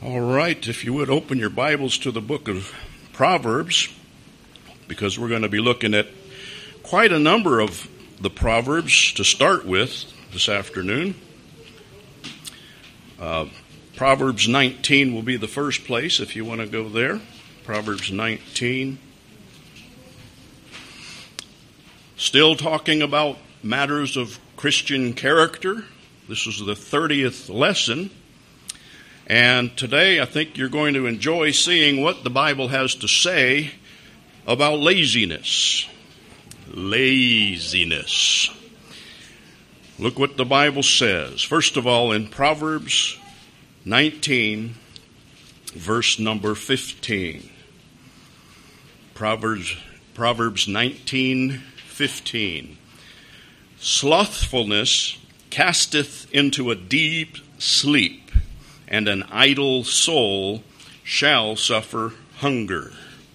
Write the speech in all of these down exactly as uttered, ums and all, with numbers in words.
All right, if you would open your Bibles to the book of Proverbs, because we're going to be looking at quite a number of the Proverbs to start with this afternoon. Uh, Proverbs nineteen will be the first place if you want to go there. Proverbs nineteen. Still talking about matters of Christian character. This is the thirtieth lesson. And today I think you're going to enjoy seeing what the Bible has to say about laziness. Laziness. Look what the Bible says. First of all, in Proverbs nineteen, verse number fifteen. Proverbs, Proverbs nineteen, fifteen. Slothfulness casteth into a deep sleep, and an idle soul shall suffer hunger.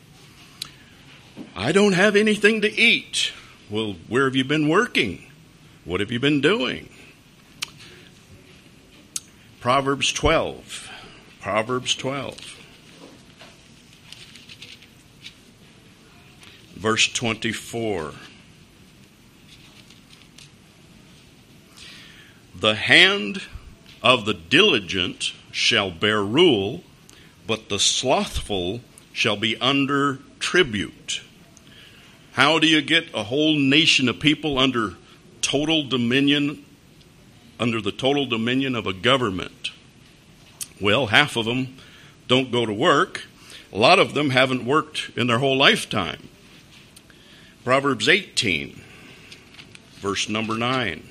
I don't have anything to eat. Well, where have you been working? What have you been doing? Proverbs twelve. Proverbs twelve. Verse twenty-four. The hand of the diligent shall bear rule, but the slothful shall be under tribute. How do you get a whole nation of people under total dominion, under the total dominion of a government? Well, half of them don't go to work. A lot of them haven't worked in their whole lifetime. Proverbs eighteen, verse number nine.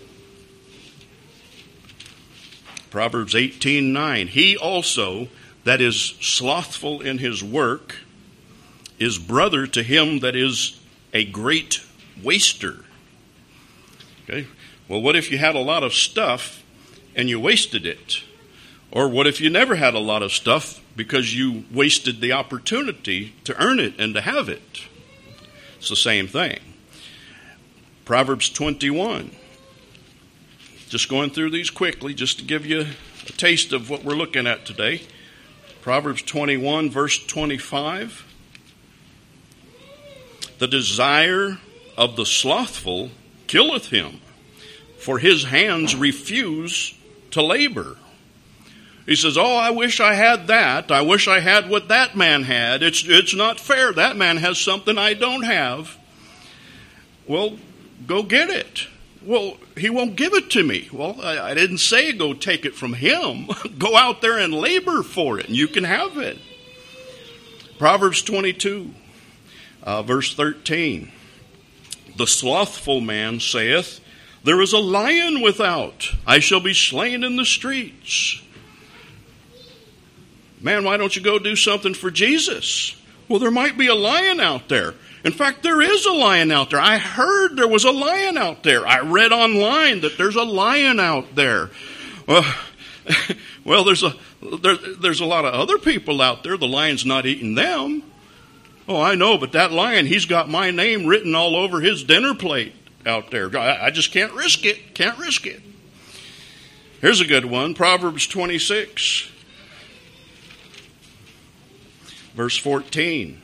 Proverbs eighteen nine. He also that is slothful in his work is brother to him that is a great waster. Okay. Well, what if you had a lot of stuff and you wasted it? Or what if you never had a lot of stuff because you wasted the opportunity to earn it and to have it? It's the same thing. Proverbs twenty-one. Just going through these quickly just to give you a taste of what we're looking at today. Proverbs twenty-one, verse twenty-five. The desire of the slothful killeth him, for his hands refuse to labor. He says, oh, I wish I had that. I wish I had what that man had. It's, it's not fair. That man has something I don't have. Well, go get it. Well, he won't give it to me. Well, I, I didn't say go take it from him. Go out there and labor for it, and you can have it. Proverbs twenty-two, uh, verse thirteen. The slothful man saith, there is a lion without. I shall be slain in the streets. Man, why don't you go do something for Jesus? Well, there might be a lion out there. In fact, there is a lion out there. I heard there was a lion out there. I read online that there's a lion out there. Well, well there's a there, there's a lot of other people out there. The lion's not eating them. Oh, I know, but that lion, he's got my name written all over his dinner plate out there. I, I just can't risk it. Can't risk it. Here's a good one. Proverbs twenty-six, verse fourteen.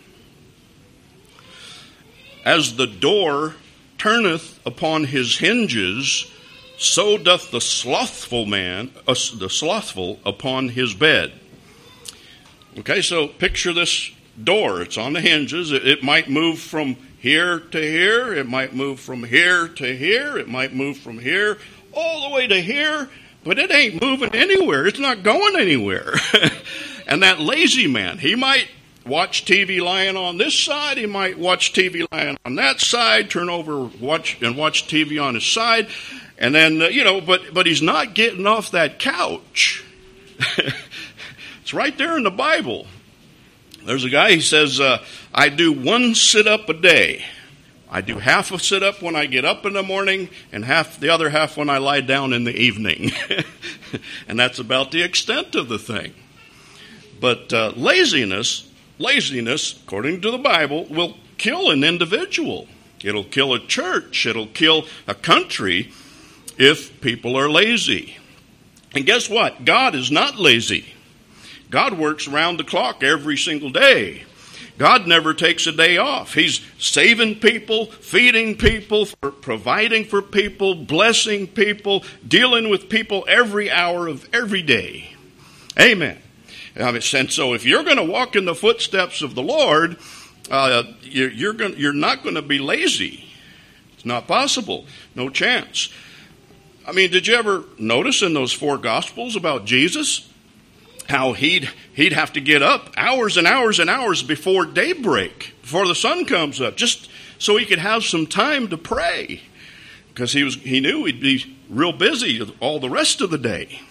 As the door turneth upon his hinges, so doth the slothful man, uh, the slothful upon his bed. Okay, so picture this door. It's on the hinges. It, it might move from here to here. It might move from here to here. It might move from here all the way to here, but it ain't moving anywhere. It's not going anywhere. And that lazy man, he might watch T V lying on this side. He might watch T V lying on that side, turn over watch and watch T V on his side. And then, uh, you know, but, but he's not getting off that couch. It's right there in the Bible. There's a guy, he says, uh, I do one sit-up a day. I do half a sit-up when I get up in the morning and half the other half when I lie down in the evening. And that's about the extent of the thing. But uh, laziness... Laziness, according to the Bible, will kill an individual. It'll kill a church. It'll kill a country if people are lazy. And guess what? God is not lazy. God works round the clock every single day. God never takes a day off. He's saving people, feeding people, providing for people, blessing people, dealing with people every hour of every day. Amen. And so if you're going to walk in the footsteps of the Lord, uh, you're, you're, going, you're not going to be lazy. It's not possible. No chance. I mean, did you ever notice in those four Gospels about Jesus how he'd he'd have to get up hours and hours and hours before daybreak, before the sun comes up, just so he could have some time to pray, because he was he knew he'd be real busy all the rest of the day.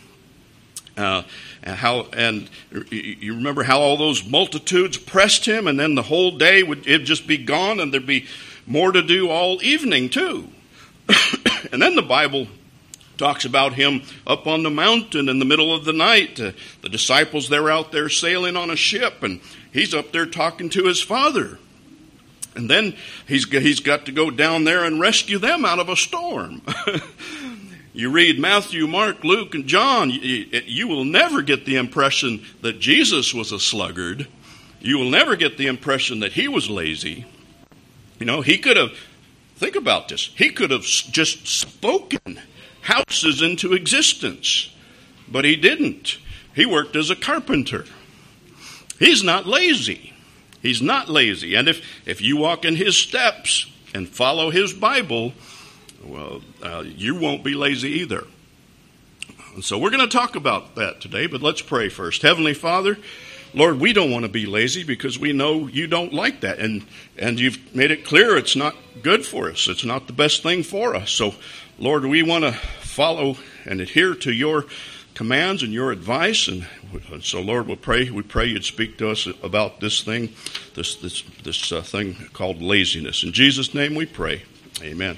Uh, and how and you remember how all those multitudes pressed him, and then the whole day would it'd just be gone, and there'd be more to do all evening too. And then the Bible talks about him up on the mountain in the middle of the night. Uh, the disciples, they're out there sailing on a ship, and he's up there talking to his Father. And then he's he's got to go down there and rescue them out of a storm. You read Matthew, Mark, Luke, and John, you, you will never get the impression that Jesus was a sluggard. You will never get the impression that he was lazy. You know, he could have, think about this, he could have just spoken houses into existence, but he didn't. He worked as a carpenter. He's not lazy. He's not lazy. And if, if you walk in his steps and follow his Bible, well, uh, you won't be lazy either. And so we're going to talk about that today, but let's pray first. Heavenly Father, Lord, we don't want to be lazy because we know you don't like that. And, and you've made it clear it's not good for us. It's not the best thing for us. So, Lord, we want to follow and adhere to your commands and your advice. And so, Lord, we pray we pray you'd speak to us about this thing, this this this uh, thing called laziness. In Jesus' name we pray. Amen.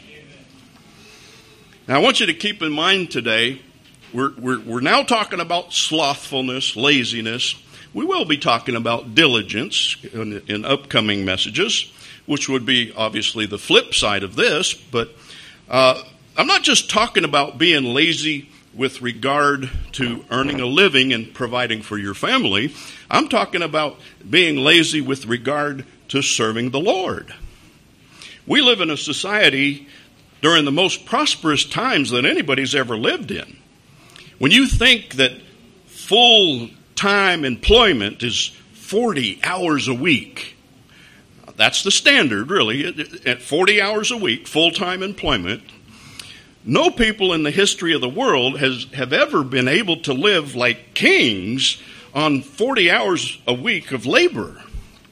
Now, I want you to keep in mind today, we're we're, we're now talking about slothfulness, laziness. We will be talking about diligence in, in upcoming messages, which would be obviously the flip side of this, but uh, I'm not just talking about being lazy with regard to earning a living and providing for your family. I'm talking about being lazy with regard to serving the Lord. We live in a society during the most prosperous times that anybody's ever lived in. When you think that full-time employment is forty hours a week, that's the standard, really, at forty hours a week, full-time employment. No people in the history of the world has have ever been able to live like kings on forty hours a week of labor.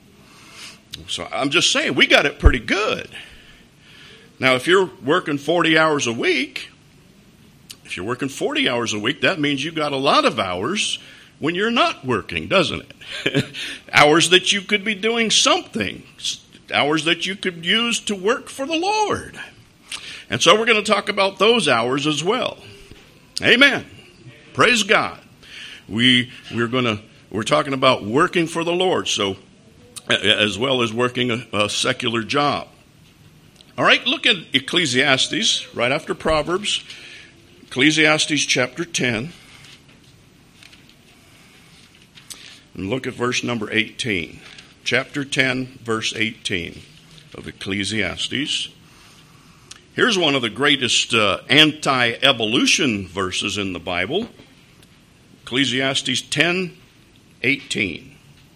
So I'm just saying, we got it pretty good. Now, if you're working forty hours a week, if you're working forty hours a week, that means you got a lot of hours when you're not working, doesn't it? Hours that you could be doing something, hours that you could use to work for the Lord. And so we're going to talk about those hours as well. Amen. Praise God. We we're going to we're talking about working for the Lord, so as well as working a, a secular job. All right, look at Ecclesiastes right after Proverbs. Ecclesiastes chapter ten. And look at verse number eighteen. Chapter ten, verse eighteen of Ecclesiastes. Here's one of the greatest uh, anti-evolution verses in the Bible. Ecclesiastes ten eighteen.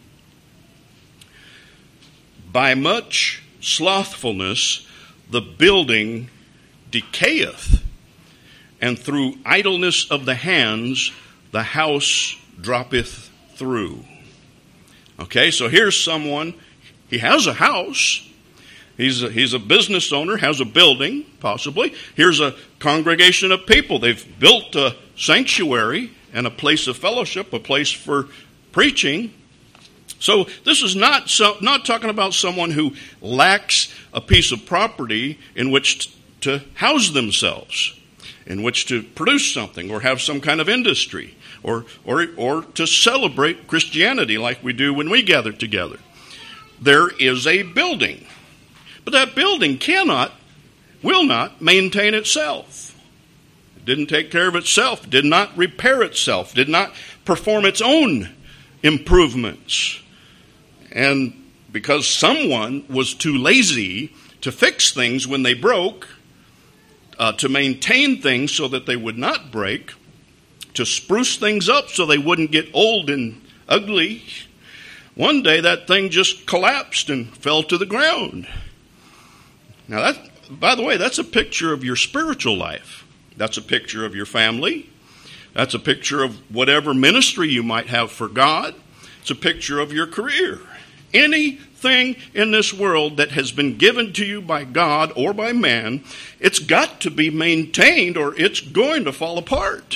By much slothfulness the building decayeth, and through idleness of the hands the house droppeth through. Okay, so here's someone, he has a house. He's a, he's a business owner, has a building, possibly. Here's a congregation of people. They've built a sanctuary and a place of fellowship, a place for preaching. So this is not so, not talking about someone who lacks a piece of property in which t- to house themselves, in which to produce something or have some kind of industry, or or or to celebrate Christianity like we do when we gather together. There is a building. But that building cannot, will not maintain itself. It didn't take care of itself, did not repair itself, did not perform its own improvements. And because someone was too lazy to fix things when they broke, uh, to maintain things so that they would not break, to spruce things up so they wouldn't get old and ugly, one day that thing just collapsed and fell to the ground. Now, that, by the way, that's a picture of your spiritual life. That's a picture of your family. That's a picture of whatever ministry you might have for God. It's a picture of your career. Anything in this world that has been given to you by God or by man, it's got to be maintained or it's going to fall apart.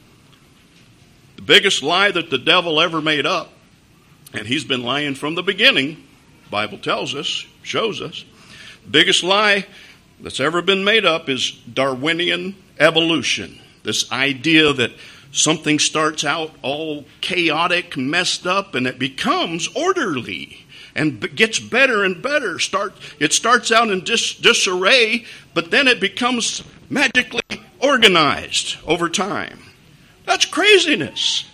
The biggest lie that the devil ever made up, and he's been lying from the beginning, the Bible tells us, shows us, the biggest lie that's ever been made up is Darwinian evolution. This idea that something starts out all chaotic, messed up, and it becomes orderly and gets better and better. Start, it starts out in dis, disarray, but then it becomes magically organized over time. That's craziness.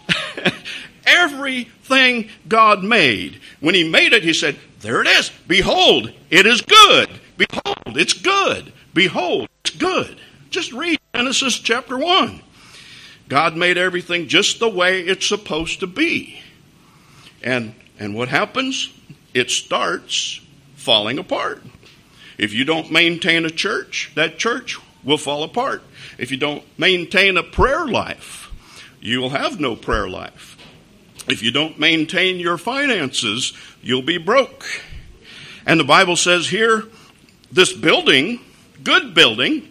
Everything God made, when he made it, he said, there it is. Behold, it is good. Behold, it's good. Behold, it's good. Just read Genesis chapter one. God made everything just the way it's supposed to be. And, and what happens? It starts falling apart. If you don't maintain a church, that church will fall apart. If you don't maintain a prayer life, you will have no prayer life. If you don't maintain your finances, you'll be broke. And the Bible says here, this building, good building,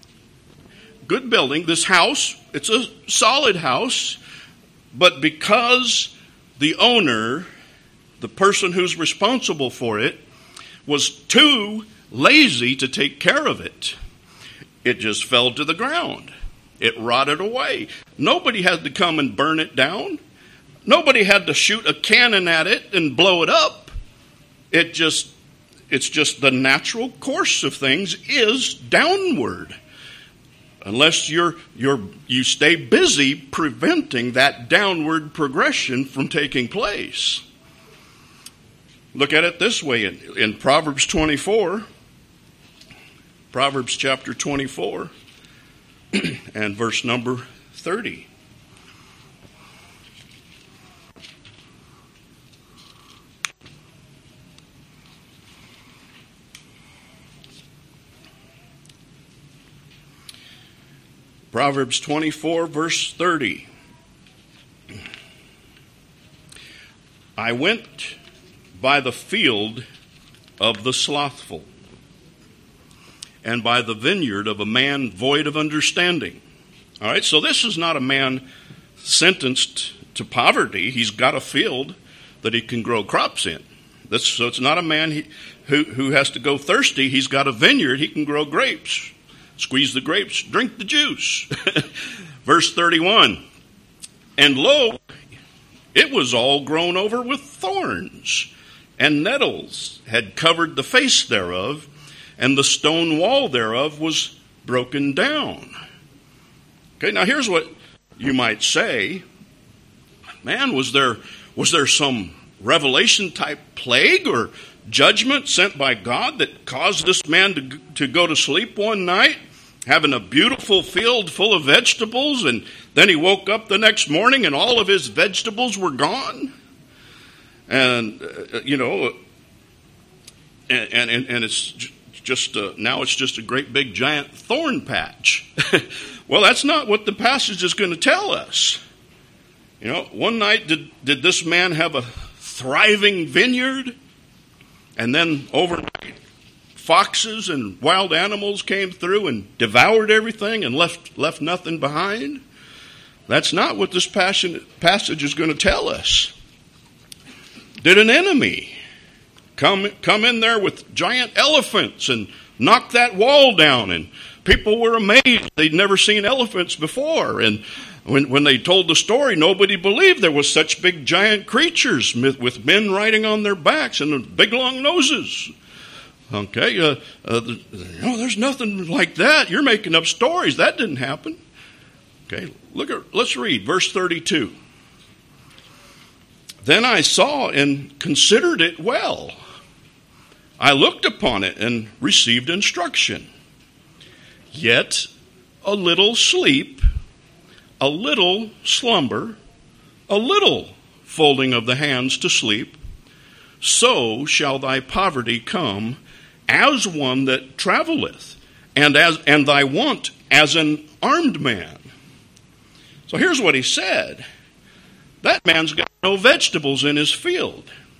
good building, this house, it's a solid house, but because the owner, the person who's responsible for it, was too lazy to take care of it, it just fell to the ground. It rotted away. Nobody had to come and burn it down. Nobody had to shoot a cannon at it and blow it up. It just, it's just the natural course of things is downward. Unless you're, you're, you stay busy preventing that downward progression from taking place. Look at it this way in, in Proverbs twenty-four, Proverbs chapter twenty-four, and verse number thirty. Proverbs twenty-four, verse thirty. I went by the field of the slothful, and by the vineyard of a man void of understanding. All right, so this is not a man sentenced to poverty. He's got a field that he can grow crops in. This, so it's not a man he, who, who has to go thirsty. He's got a vineyard. He can grow grapes. Squeeze the grapes, drink the juice. Verse thirty-one, and lo, it was all grown over with thorns, and nettles had covered the face thereof, and the stone wall thereof was broken down. Okay, now here's what you might say. Man, was there was there some revelation type plague or judgment sent by God that caused this man to, to go to sleep one night, having a beautiful field full of vegetables, and then he woke up the next morning and all of his vegetables were gone? And, uh, you know, and, and, and it's just, uh, now it's just a great big giant thorn patch. Well, that's not what the passage is going to tell us. You know, one night did, did this man have a thriving vineyard, and then overnight foxes and wild animals came through and devoured everything and left left nothing behind? That's not what this passage is going to tell us. Did an enemy come come in there with giant elephants and knock that wall down? And people were amazed. They'd never seen elephants before. And when, when they told the story, nobody believed there was such big giant creatures with men riding on their backs and big long noses. Okay, uh, uh, no, there's nothing like that. You're making up stories. That didn't happen. Okay, look at. Let's read verse thirty-two. Then I saw and considered it well. I looked upon it and received instruction. Yet a little sleep, a little slumber, a little folding of the hands to sleep, so shall thy poverty come as one that traveleth, and as and thy want as an armed man. So here's what he said. That man's got no vegetables in his field.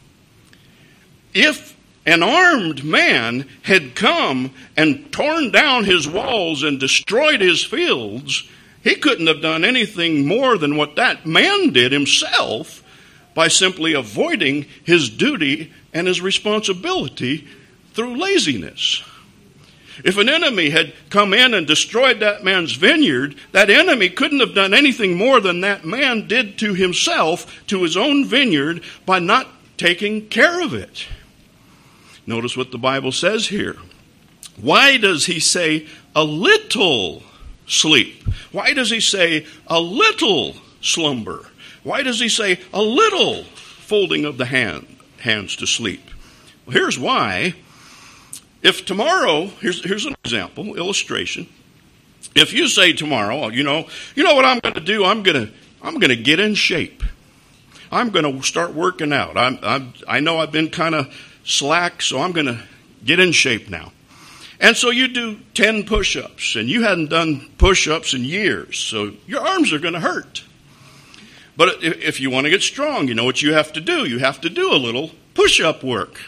If an armed man had come and torn down his walls and destroyed his fields, he couldn't have done anything more than what that man did himself by simply avoiding his duty and his responsibility through laziness. If an enemy had come in and destroyed that man's vineyard, that enemy couldn't have done anything more than that man did to himself, to his own vineyard, by not taking care of it. Notice what the Bible says here. Why does he say a little sleep? Why does he say a little slumber? Why does he say a little folding of the hand, hands to sleep? Well, here's why. If tomorrow, here's, here's an example, illustration. If you say tomorrow, you know, you know what I'm going to do? I'm going to, I'm going to get in shape. I'm going to start working out. I'm, I'm, I know I've been kind of slack, so I'm going to get in shape now. And so you do ten push-ups, and you hadn't done push-ups in years, so your arms are going to hurt. But if you want to get strong, you know what you have to do. You have to do a little push-up work.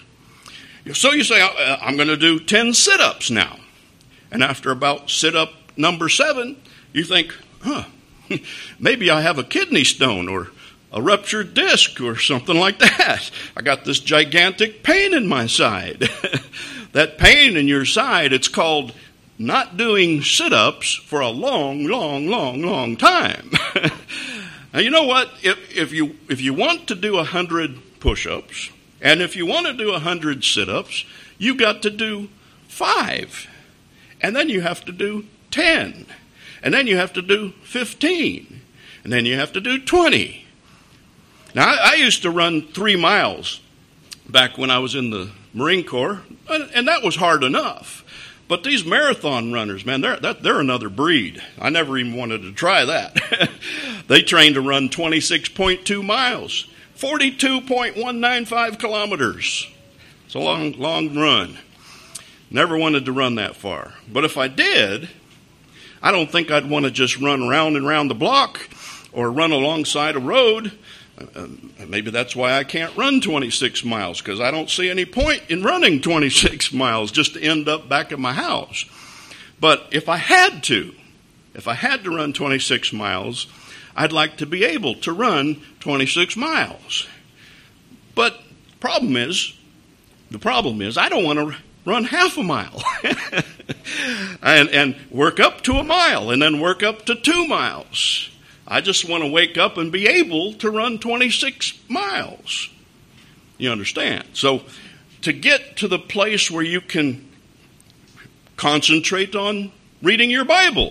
So you say, I'm going to do ten sit-ups now. And after about sit-up number seven, you think, huh, maybe I have a kidney stone or a ruptured disc or something like that. I got this gigantic pain in my side. That pain in your side, it's called not doing sit-ups for a long, long, long, long time. Now, you know what? If, if you if you want to do one hundred push-ups, and if you want to do one hundred sit-ups, you got to do five. And then you have to do ten. And then you have to do fifteen. And then you have to do twenty. Now, I, I used to run three miles back when I was in the Marine Corps, and, and that was hard enough. But these marathon runners, man, they're, they're another breed. I never even wanted to try that. They train to run twenty-six point two miles, forty-two point one nine five kilometers. It's a long, long run. Never wanted to run that far. But if I did, I don't think I'd want to just run around and around the block or run alongside a road. Uh, maybe that's why I can't run twenty-six miles, because I don't see any point in running twenty-six miles just to end up back at my house. But if I had to, if I had to run twenty-six miles, I'd like to be able to run twenty-six miles. But problem is, the problem is I don't want to run half a mile and, and work up to a mile and then work up to two miles. I just want to wake up and be able to run twenty-six miles. You understand? So to get to the place where you can concentrate on reading your Bible,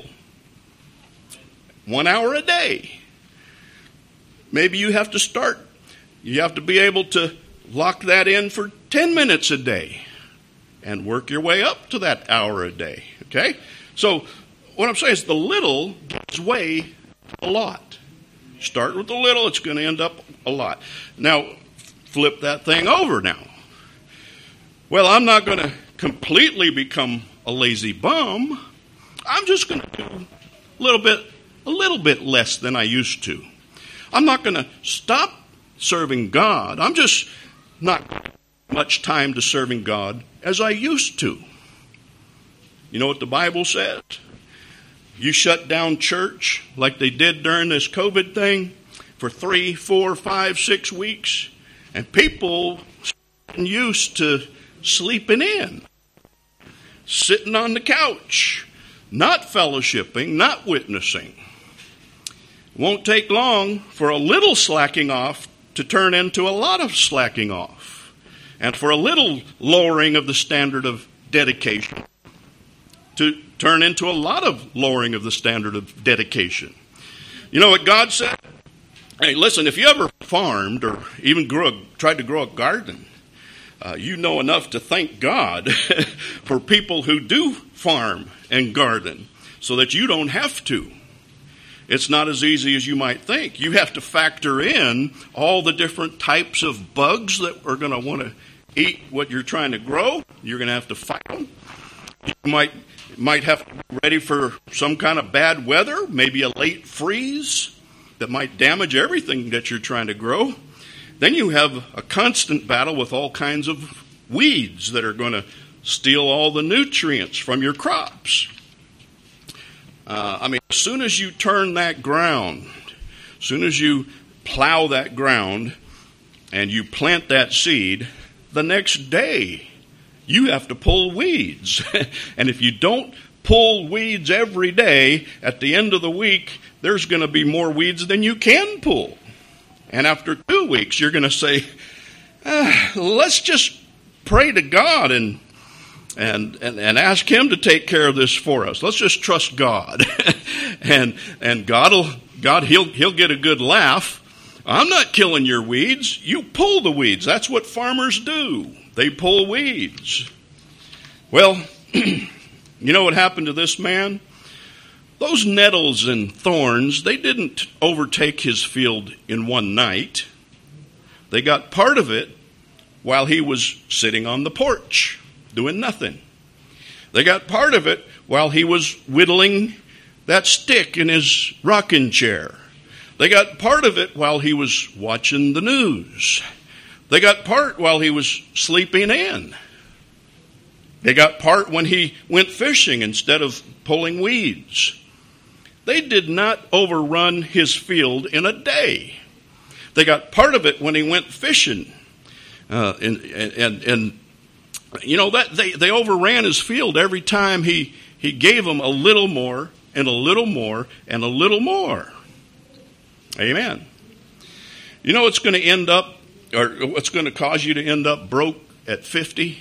one hour a day, maybe you have to start, you have to be able to lock that in for ten minutes a day and work your way up to that hour a day. Okay? So what I'm saying is the little gives way a lot. Start with a little, it's going to end up a lot. Now, flip that thing over now. Well, I'm not going to completely become a lazy bum. I'm just going to do a little bit, a little bit less than I used to. I'm not going to stop serving God. I'm just not much time to serving God as I used to. You know what the Bible says? You shut down church like they did during this COVID thing for three, four, five, six weeks, and people getting used to sleeping in, sitting on the couch, not fellowshipping, not witnessing. It won't take long for a little slacking off to turn into a lot of slacking off, and for a little lowering of the standard of dedication to turn into a lot of lowering of the standard of dedication. You know what God said? Hey, listen, if you ever farmed or even grew a, tried to grow a garden, uh, you know enough to thank God for people who do farm and garden so that you don't have to. It's not as easy as you might think. You have to factor in all the different types of bugs that are going to want to eat what you're trying to grow. You're going to have to fight them. You might might have to be ready for some kind of bad weather, maybe a late freeze that might damage everything that you're trying to grow. Then you have a constant battle with all kinds of weeds that are going to steal all the nutrients from your crops. Uh, I mean, as soon as you turn that ground, as soon as you plow that ground and you plant that seed, the next day you have to pull weeds. And if you don't pull weeds every day, at the end of the week, there's going to be more weeds than you can pull. And after two weeks, you're going to say, ah, let's just pray to God and And, and and ask Him to take care of this for us. Let's just trust God, and and God'll God he'll he'll get a good laugh. I'm not killing your weeds. You pull the weeds. That's what farmers do. They pull weeds. Well, you know what happened to this man? Those nettles and thorns, they didn't overtake his field in one night. They got part of it while he was sitting on the porch, doing nothing. They got part of it while he was whittling that stick in his rocking chair. They got part of it while he was watching the news. They got part while he was sleeping in. They got part when he went fishing instead of pulling weeds. They did not overrun his field in a day. They got part of it when he went fishing. Uh, and, and, and You know, that they, they overran his field every time he, he gave them a little more and a little more and a little more. Amen. You know what's going to end up, or what's going to cause you to end up broke at fifty?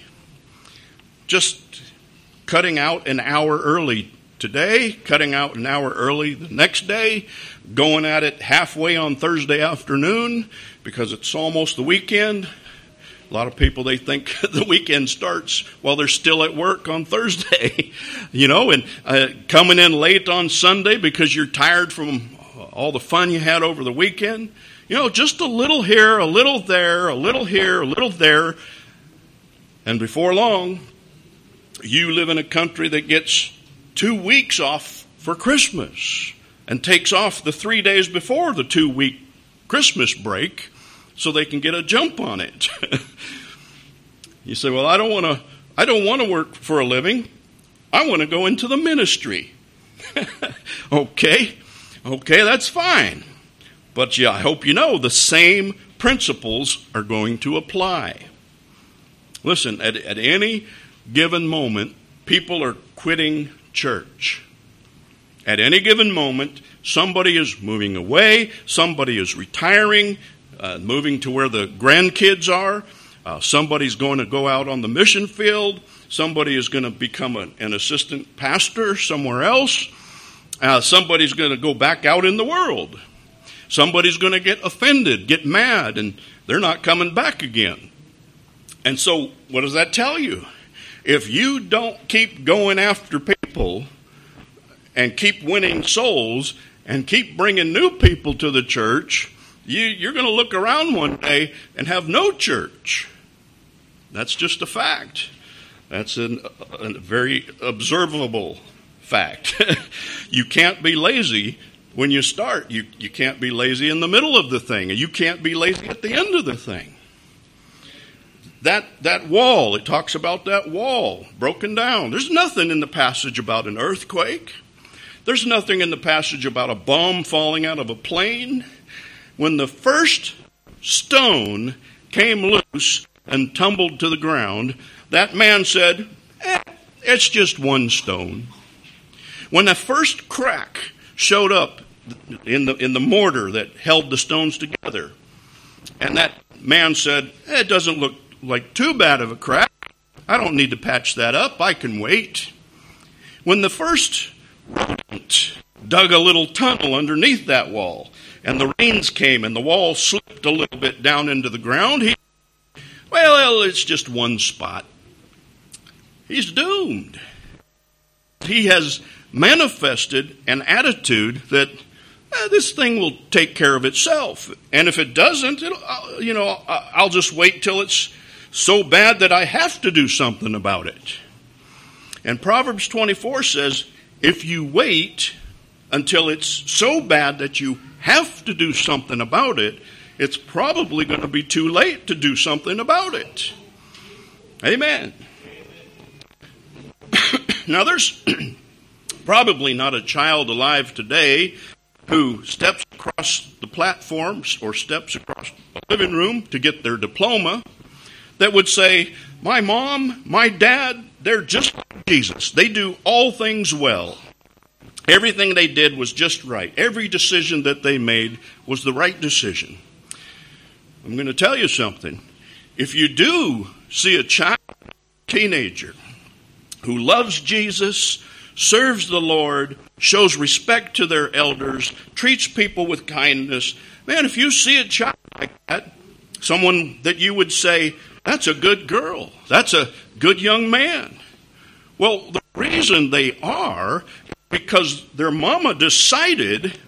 Just cutting out an hour early today, cutting out an hour early the next day, going at it halfway on Thursday afternoon because it's almost the weekend. A lot of people, they think the weekend starts while they're still at work on Thursday, you know, and uh, coming in late on Sunday because you're tired from all the fun you had over the weekend. You know, just a little here, a little there, a little here, a little there. And before long, you live in a country that gets two weeks off for Christmas and takes off the three days before the two-week Christmas break, so they can get a jump on it. You say, well, I don't want to I don't want to work for a living. I want to go into the ministry. okay. Okay, that's fine. But yeah, I hope you know the same principles are going to apply. Listen, at, at any given moment, people are quitting church. At any given moment, somebody is moving away, somebody is retiring, Uh, moving to where the grandkids are. Uh, somebody's going to go out on the mission field. Somebody is going to become a, an assistant pastor somewhere else. Uh, somebody's going to go back out in the world. Somebody's going to get offended, get mad, and they're not coming back again. And so what does that tell you? If you don't keep going after people and keep winning souls and keep bringing new people to the church, You, you're going to look around one day and have no church. That's just a fact. That's an, a very observable fact. You can't be lazy when you start. You, you can't be lazy in the middle of the thing. And you can't be lazy at the end of the thing. That, that wall, it talks about that wall broken down. There's nothing in the passage about an earthquake. There's nothing in the passage about a bomb falling out of a plane. When the first stone came loose and tumbled to the ground, that man said, eh, it's just one stone. When the first crack showed up in the, in the mortar that held the stones together, and that man said, eh, it doesn't look like too bad of a crack. I don't need to patch that up. I can wait. When the first rodent dug a little tunnel underneath that wall, and the rains came and the wall slipped a little bit down into the ground, he, well, it's just one spot. He's doomed. He has manifested an attitude that eh, this thing will take care of itself. And if it doesn't, it'll, uh, you know, I'll just wait till it's so bad that I have to do something about it. And Proverbs twenty-four says, if you wait until it's so bad that you have to do something about it, it's probably going to be too late to do something about it. Amen. Now, there's probably not a child alive today who steps across the platforms or steps across the living room to get their diploma that would say, my mom, my dad, they're just like Jesus. They do all things well. Everything they did was just right. Every decision that they made was the right decision. I'm going to tell you something. If you do see a child, teenager, who loves Jesus, serves the Lord, shows respect to their elders, treats people with kindness, man, if you see a child like that, someone that you would say, that's a good girl, that's a good young man. Well, the reason they are because their mama decided,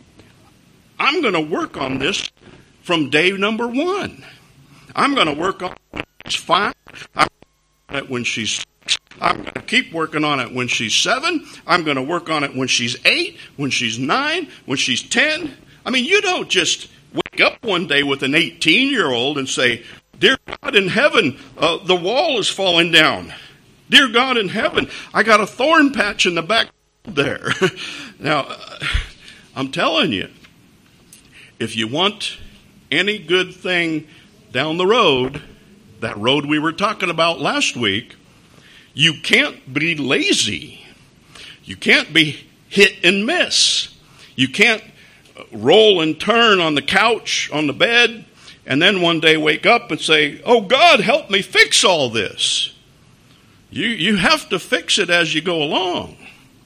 I'm going to work on this from day number one. I'm going to work on it when she's five. I'm going to work on it when she's six. I'm going to keep working on it when she's seven. I'm going to work on it when she's eight, when she's nine, when she's ten. I mean, you don't just wake up one day with an eighteen-year-old and say, dear God in heaven, uh, the wall is falling down. Dear God in heaven, I got a thorn patch in the back there. Now, uh, I'm telling you, if you want any good thing down the road, that road we were talking about last week, you can't be lazy. You can't be hit and miss. You can't roll and turn on the couch, on the bed, and then one day wake up and say, oh, God, help me fix all this. You, you have to fix it as you go along.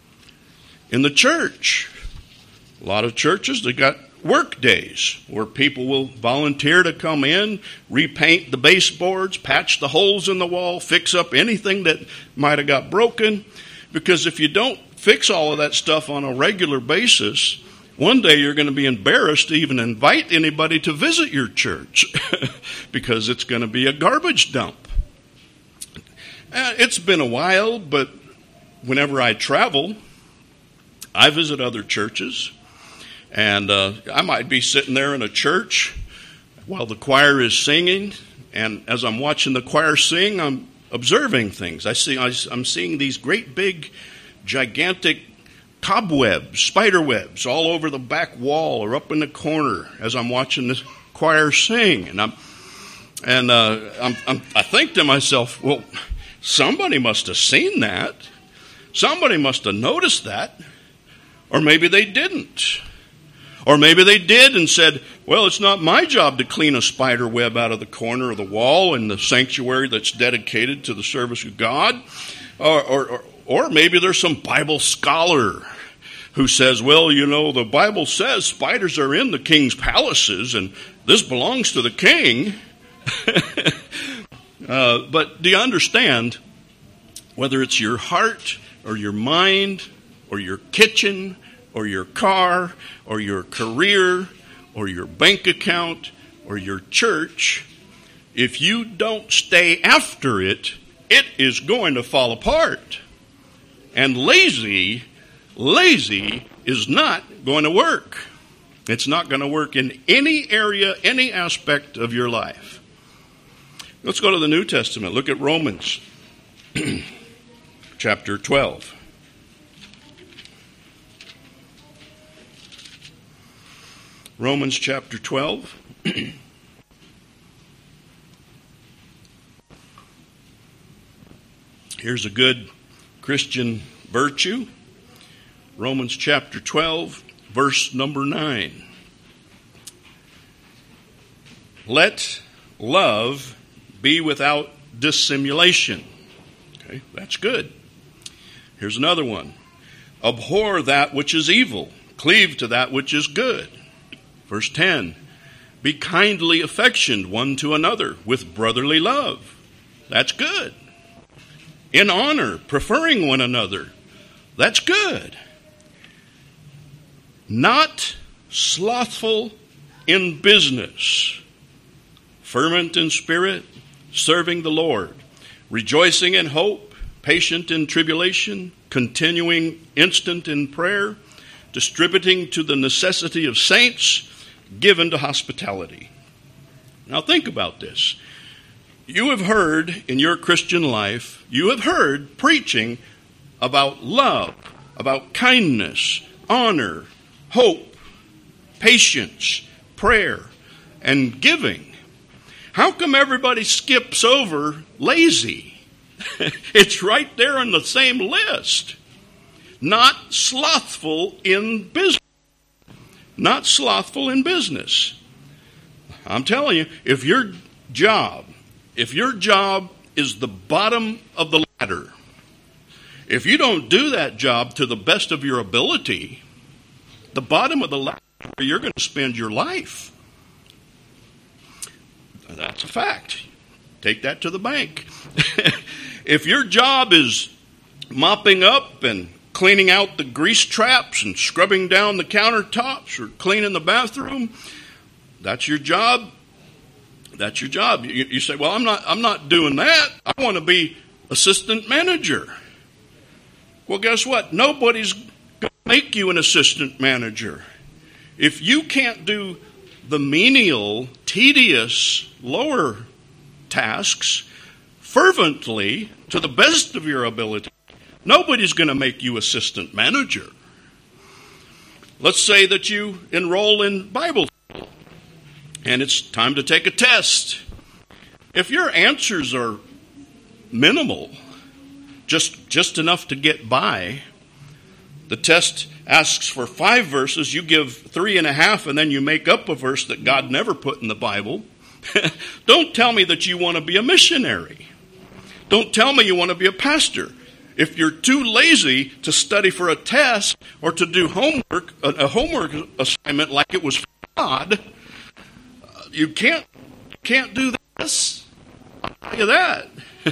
In the church, a lot of churches, they got work days where people will volunteer to come in, repaint the baseboards, patch the holes in the wall, fix up anything that might have got broken. Because if you don't fix all of that stuff on a regular basis, one day you're going to be embarrassed to even invite anybody to visit your church because it's going to be a garbage dump. Uh, it's been a while, but whenever I travel, I visit other churches. And uh, I might be sitting there in a church while the choir is singing, and as I'm watching the choir sing, I'm observing things. I see, I'm seeing these great big, gigantic cobwebs, spider webs, all over the back wall or up in the corner as I'm watching the choir sing. And I'm, and uh, I'm, I'm, I think to myself, well, somebody must have seen that. Somebody must have noticed that, or maybe they didn't. Or maybe they did and said, well, it's not my job to clean a spider web out of the corner of the wall in the sanctuary that's dedicated to the service of God. Or, or, or, or maybe there's some Bible scholar who says, well, you know, the Bible says spiders are in the king's palaces and this belongs to the king. uh, but do you understand, whether it's your heart or your mind or your kitchen or your car, or your career, or your bank account, or your church, if you don't stay after it, it is going to fall apart. And lazy, lazy is not going to work. It's not going to work in any area, any aspect of your life. Let's go to the New Testament. Look at Romans chapter twelve. Romans chapter twelve. Here's a good Christian virtue. Romans chapter twelve, verse number nine. Let love be without dissimulation. Okay, that's good. Here's another one. Abhor that which is evil. Cleave to that which is good. Verse ten, be kindly affectioned one to another with brotherly love. That's good. In honor, preferring one another. That's good. Not slothful in business. Fervent in spirit, serving the Lord. Rejoicing in hope, patient in tribulation, continuing instant in prayer, distributing to the necessity of saints, given to hospitality. Now think about this. You have heard in your Christian life, you have heard preaching about love, about kindness, honor, hope, patience, prayer, and giving. How come everybody skips over lazy? It's right there in the same list. Not slothful in business. Not slothful in business. I'm telling you, if your job, if your job is the bottom of the ladder, if you don't do that job to the best of your ability, the bottom of the ladder, you're going to spend your life. That's a fact. Take that to the bank. If your job is mopping up and cleaning out the grease traps and scrubbing down the countertops or cleaning the bathroom, that's your job. That's your job. You, you say, well, I'm not, I'm not doing that. I want to be assistant manager. Well, guess what? Nobody's going to make you an assistant manager. If you can't do the menial, tedious, lower tasks fervently to the best of your ability, nobody's going to make you assistant manager. Let's say that you enroll in Bible school and it's time to take a test. If your answers are minimal, just, just enough to get by, the test asks for five verses, you give three and a half, and then you make up a verse that God never put in the Bible. Don't tell me that you want to be a missionary. Don't tell me you want to be a pastor. If you're too lazy to study for a test or to do homework, a homework assignment like it was for God, you can't can't do this. I'll tell you that.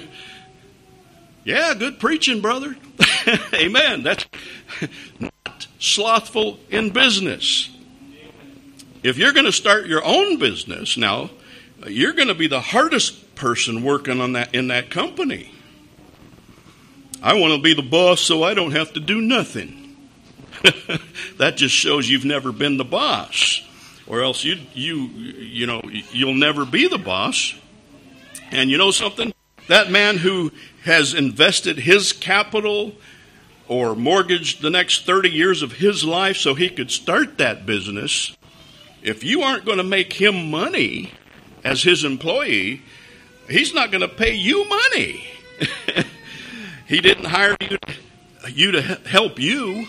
Yeah, good preaching, brother. Amen. That's not slothful in business. If you're going to start your own business now, you're going to be the hardest person working on that in that company. I want to be the boss so I don't have to do nothing. That just shows you've never been the boss, or else you you you know you'll never be the boss. And you know something? That man who has invested his capital or mortgaged the next thirty years of his life so he could start that business, if you aren't going to make him money as his employee, he's not going to pay you money. He didn't hire you to, you to help you.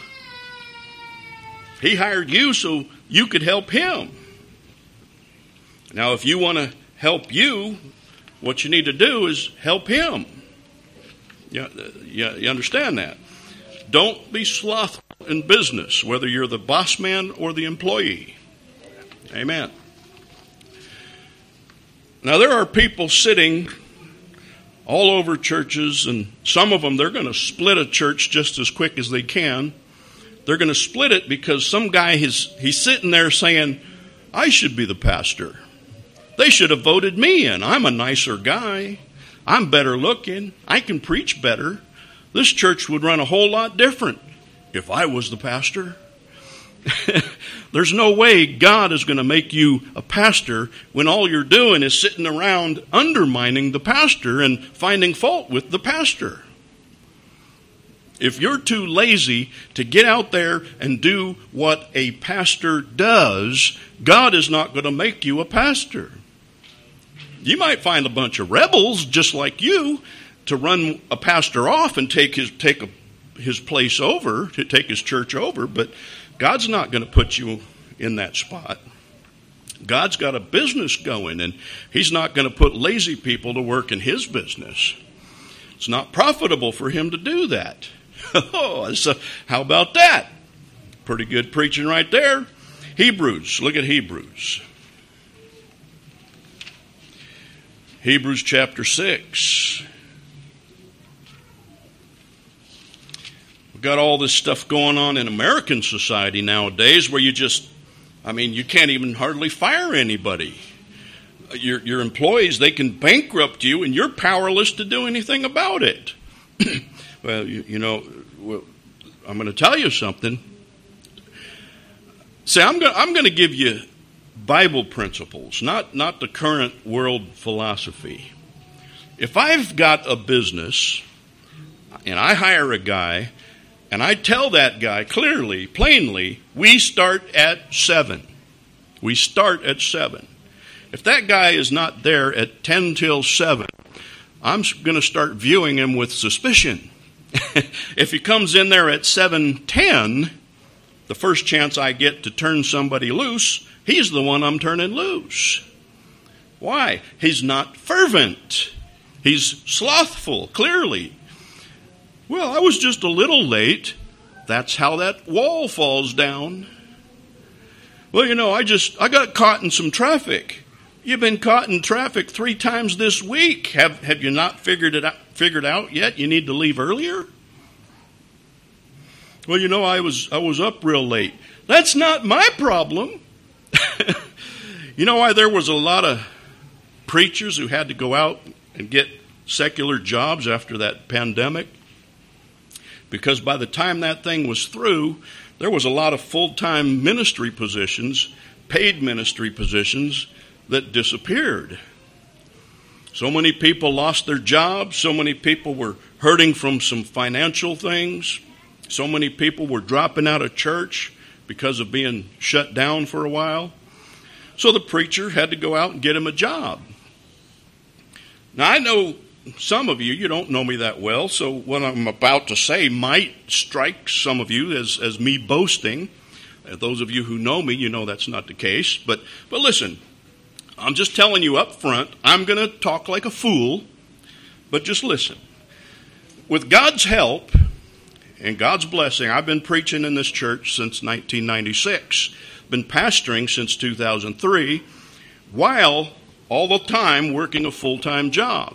He hired you so you could help him. Now, if you want to help you, what you need to do is help him. You, you, you understand that? Don't be slothful in business, whether you're the boss man or the employee. Amen. Now, there are people sitting all over churches, and some of them, they're going to split a church just as quick as they can. They're going to split it because some guy, is, he's sitting there saying, I should be the pastor. They should have voted me in. I'm a nicer guy. I'm better looking. I can preach better. This church would run a whole lot different if I was the pastor. There's no way God is going to make you a pastor when all you're doing is sitting around undermining the pastor and finding fault with the pastor. If you're too lazy to get out there and do what a pastor does, God is not going to make you a pastor. You might find a bunch of rebels just like you to run a pastor off and take his take a, his place over, to take his church over, but God's not going to put you in that spot. God's got a business going, and he's not going to put lazy people to work in his business. It's not profitable for him to do that. Oh, so how about that? Pretty good preaching right there. Hebrews, look at Hebrews. Hebrews chapter six. We've got all this stuff going on in American society nowadays where you just, I mean, you can't even hardly fire anybody. Your, your employees, they can bankrupt you and you're powerless to do anything about it. Well, you, you know, well, I'm going to tell you something. See, I'm going I'm going to give you Bible principles, not, not the current world philosophy. If I've got a business and I hire a guy and I tell that guy clearly, plainly, we start at seven. We start at seven. If that guy is not there at ten till seven, I'm going to start viewing him with suspicion. If he comes in there at seven ten, the first chance I get to turn somebody loose, he's the one I'm turning loose. Why? He's not fervent. He's slothful, clearly. Well, I was just a little late. That's how that wall falls down. Well, you know, I just, I got caught in some traffic. You've been caught in traffic three times this week. Have have you not figured it out, figured out yet? You need to leave earlier? Well, you know, I was I was up real late. That's not my problem. You know why there was a lot of preachers who had to go out and get secular jobs after that pandemic? Because by the time that thing was through, there was a lot of full-time ministry positions, paid ministry positions, that disappeared. So many people lost their jobs. So many people were hurting from some financial things. So many people were dropping out of church because of being shut down for a while. So the preacher had to go out and get him a job. Now, I know some of you, you don't know me that well, so what I'm about to say might strike some of you as, as me boasting. Those of you who know me, you know that's not the case. But, but listen, I'm just telling you up front, I'm going to talk like a fool, but just listen. With God's help and God's blessing, I've been preaching in this church since nineteen ninety-six, been pastoring since two thousand three, while all the time working a full-time job.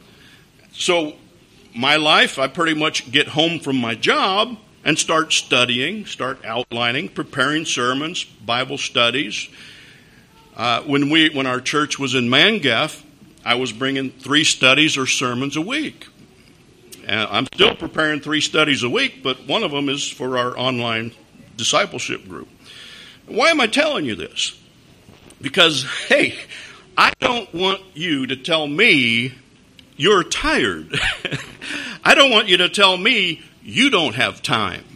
So my life, I pretty much get home from my job and start studying, start outlining, preparing sermons, Bible studies. Uh, when we, when our church was in Mangaff, I was bringing three studies or sermons a week. And I'm still preparing three studies a week, but one of them is for our online discipleship group. Why am I telling you this? Because, hey, I don't want you to tell me you're tired. I don't want you to tell me you don't have time.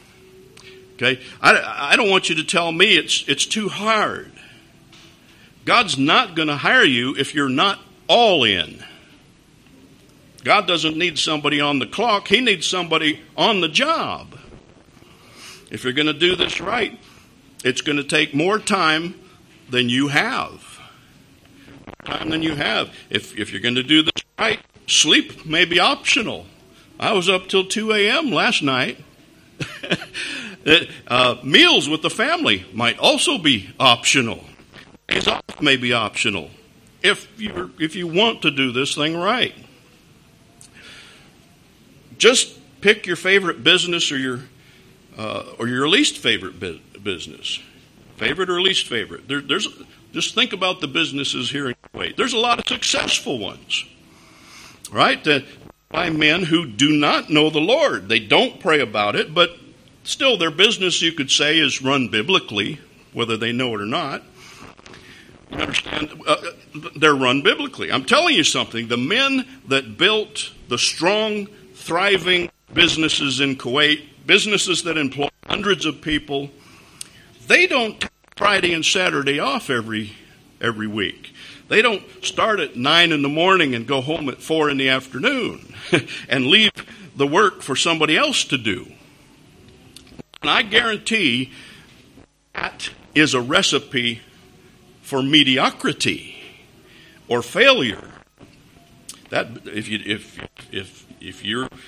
Okay? I, I don't want you to tell me it's it's too hard. God's not going to hire you if you're not all in. God doesn't need somebody on the clock. He needs somebody on the job. If you're going to do this right, it's going to take more time than you have. More time than you have. If, if you're going to do this right, sleep may be optional. I was up till two a.m. last night. uh, meals with the family might also be optional. Days off may be optional if you if you want to do this thing right. Just pick your favorite business or your uh, or your least favorite bu- business. Favorite or least favorite. There, there's just think about the businesses here in Kuwait. There's a lot of successful ones, right? Uh, by men who do not know the Lord. They don't pray about it, but still their business, you could say, is run biblically, whether they know it or not. You understand? Uh, they're run biblically. I'm telling you something. The men that built the strong, thriving businesses in Kuwait, businesses that employ hundreds of people, they don't take Friday and Saturday off every every week. They don't start at nine in the morning and go home at four in the afternoon and leave the work for somebody else to do. And I guarantee that is a recipe for mediocrity or failure. That if you if if if you're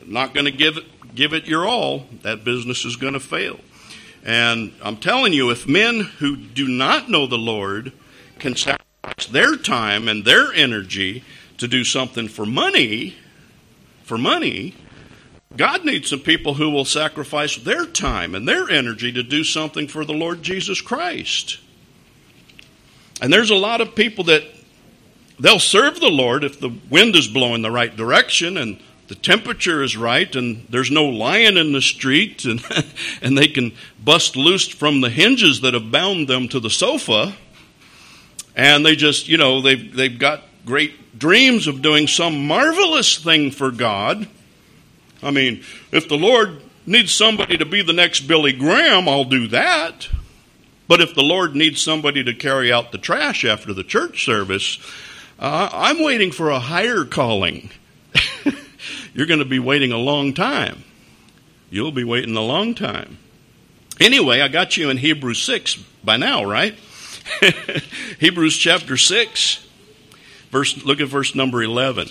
not going to give it, give it your all, that business is going to fail. And I'm telling you, if men who do not know the Lord can sacrifice their time and their energy to do something for money, for money, God needs some people who will sacrifice their time and their energy to do something for the Lord Jesus Christ. And there's a lot of people that they'll serve the Lord if the wind is blowing the right direction and the temperature is right and there's no lion in the street and, and they can bust loose from the hinges that have bound them to the sofa. And they just, you know, they've, they've got great dreams of doing some marvelous thing for God. I mean, if the Lord needs somebody to be the next Billy Graham, I'll do that. But if the Lord needs somebody to carry out the trash after the church service, uh, I'm waiting for a higher calling. You're going to be waiting a long time. You'll be waiting a long time. Anyway, I got you in Hebrews six by now, right? Hebrews chapter six, verse. Look at verse number eleven.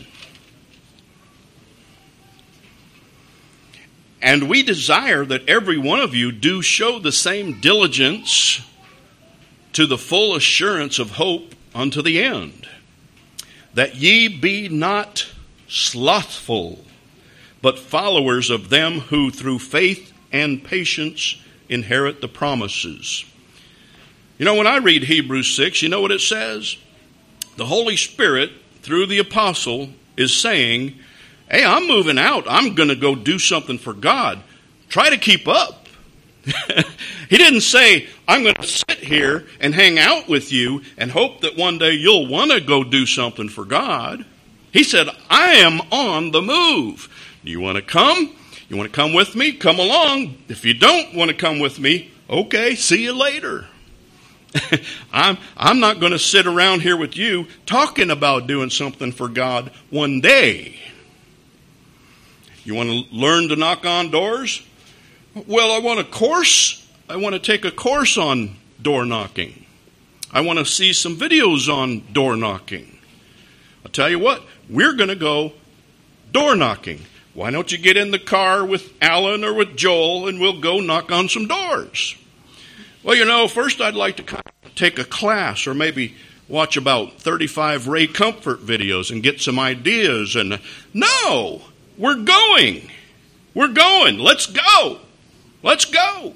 And we desire that every one of you do show the same diligence to the full assurance of hope unto the end, that ye be not slothful, but followers of them who through faith and patience inherit the promises. You know, when I read Hebrews six, you know what it says? The Holy Spirit, through the apostle, is saying, hey, I'm moving out. I'm going to go do something for God. Try to keep up. He didn't say, I'm going to sit here and hang out with you and hope that one day you'll want to go do something for God. He said, I am on the move. You want to come? You want to come with me? Come along. If you don't want to come with me, okay, see you later. I'm, I'm not going to sit around here with you talking about doing something for God one day. You want to learn to knock on doors? Well, I want a course. I want to take a course on door knocking. I want to see some videos on door knocking. I'll tell you what, we're going to go door knocking. Why don't you get in the car with Alan or with Joel and we'll go knock on some doors? Well, you know, first I'd like to kind of take a class or maybe watch about thirty-five Ray Comfort videos and get some ideas. And no! We're going. We're going. Let's go. Let's go.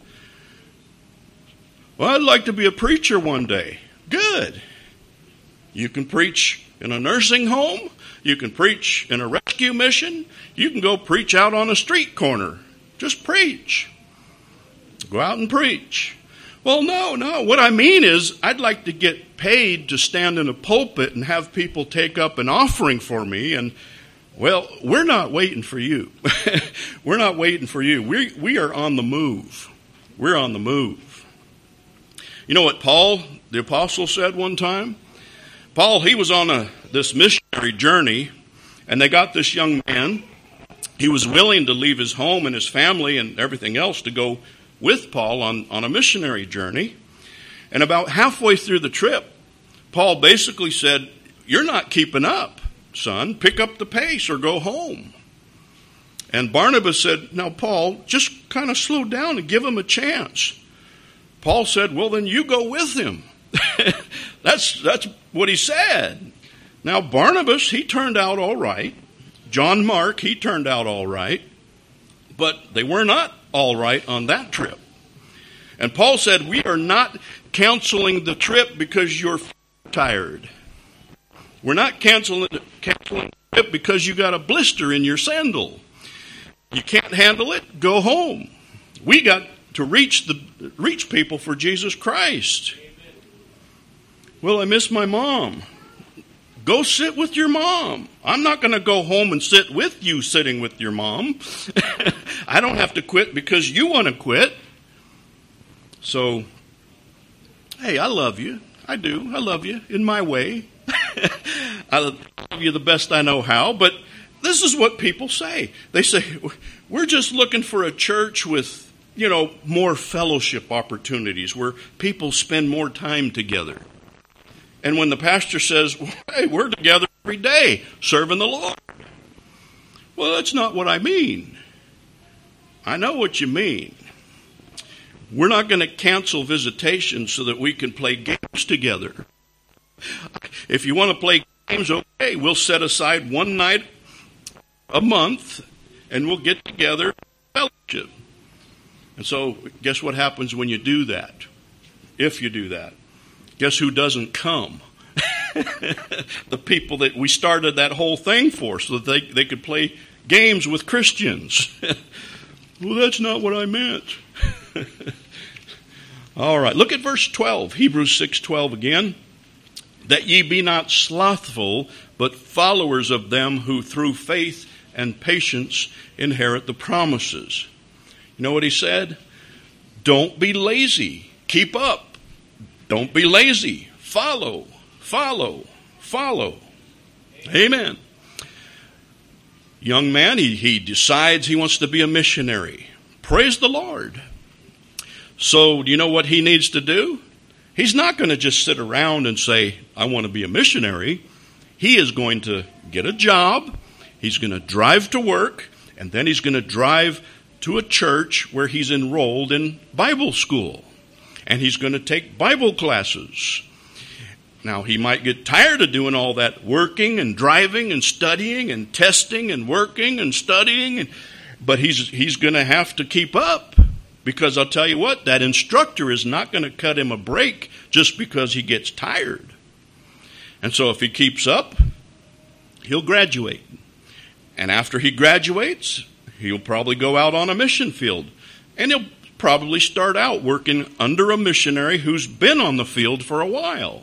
Well, I'd like to be a preacher one day. Good. You can preach in a nursing home. You can preach in a rescue mission. You can go preach out on a street corner. Just preach. Go out and preach. Well, no, no. What I mean is I'd like to get paid to stand in a pulpit and have people take up an offering for me. And, well, we're not waiting for you. We're not waiting for you. We we are on the move. We're on the move. You know what Paul, the apostle, said one time? Paul, he was on a this missionary journey, and they got this young man. He was willing to leave his home and his family and everything else to go with Paul on, on a missionary journey. And about halfway through the trip, Paul basically said, you're not keeping up, son. Pick up the pace or go home. And Barnabas said, now, Paul, just kind of slow down and give him a chance. Paul said, well, then you go with him. that's that's what he said. Now, Barnabas, he turned out all right. John Mark, he turned out all right. But they were not all right on that trip. And Paul said, we are not canceling the trip because you're tired. We're not canceling, canceling the trip because you got a blister in your sandal. You can't handle it? Go home. We got to reach the reach people for Jesus Christ. Well, I miss my mom. Go sit with your mom. I'm not going to go home and sit with you sitting with your mom. I don't have to quit because you want to quit. So, hey, I love you. I do. I love you in my way. I love you the best I know how. But this is what people say. They say, we're just looking for a church with, you know, more fellowship opportunities where people spend more time together. And when the pastor says, hey, we're together every day serving the Lord. Well, that's not what I mean. I know what you mean. We're not going to cancel visitations so that we can play games together. If you want to play games, okay, we'll set aside one night a month and we'll get together and fellowship. And so guess what happens when you do that? If you do that, guess who doesn't come? The people that we started that whole thing for, so that they, they could play games with Christians. Well, that's not what I meant. All right, look at verse twelve, Hebrews six twelve again. That ye be not slothful, but followers of them who through faith and patience inherit the promises. You know what he said? Don't be lazy. Keep up. Don't be lazy. Follow, follow, follow. Amen. Young man, he, he decides he wants to be a missionary. Praise the Lord. So, do you know what he needs to do? He's not going to just sit around and say, I want to be a missionary. He is going to get a job. He's going to drive to work. And then he's going to drive to a church where he's enrolled in Bible school. And he's going to take Bible classes. Now, he might get tired of doing all that working and driving and studying and testing and working and studying. And, but he's he's going to have to keep up. Because I'll tell you what, that instructor is not going to cut him a break just because he gets tired. And so if he keeps up, he'll graduate. And after he graduates, he'll probably go out on a mission field. And he'll probably start out working under a missionary who's been on the field for a while.